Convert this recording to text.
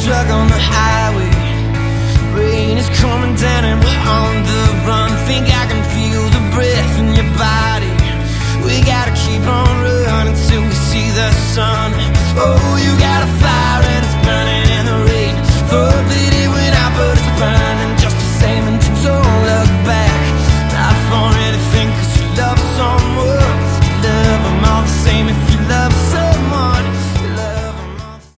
truck on the highway. Rain is coming down and we're on the